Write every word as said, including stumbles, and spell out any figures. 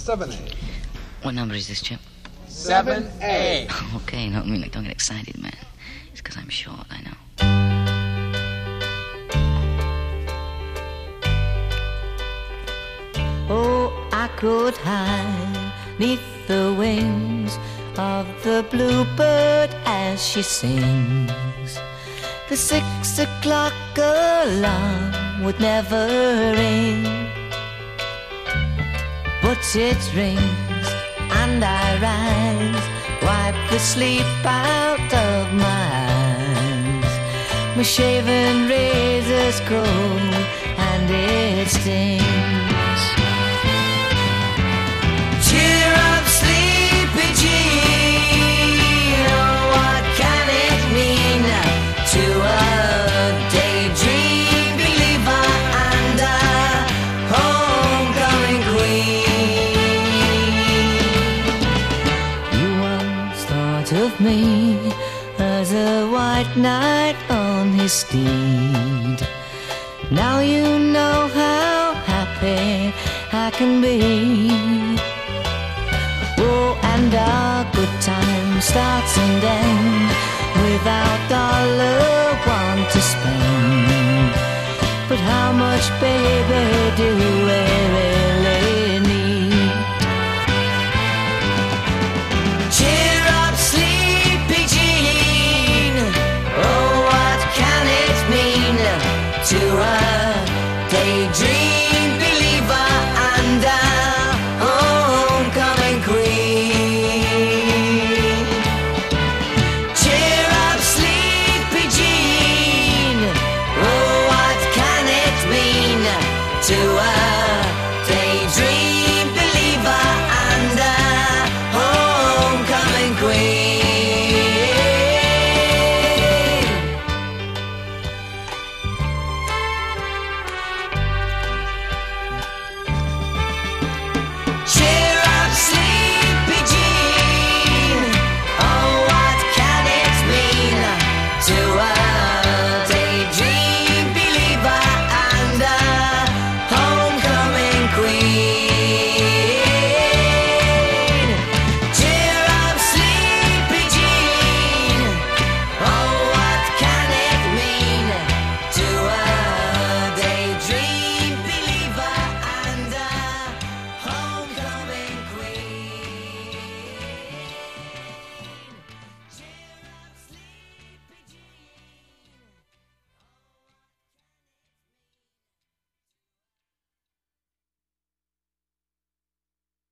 seven A. What number is this, Chip? seven A. Okay, no, I mean, like, don't get excited, man. It's because I'm short, I know. Oh, I could hide neath the wings of the bluebird as she sings. The six o'clock alarm would never ring, but it rings and I rise, wipe the sleep out of my eyes. My shaven razor's cold and it stings. Cheer up, sleepy Jean, oh, what can it mean to a daydream believer and a homecoming queen? You once thought of me as a white knight on his steed. Now you know how happy I can be. Oh, and our good time starts and ends without dollar one to spend. But how much, baby, do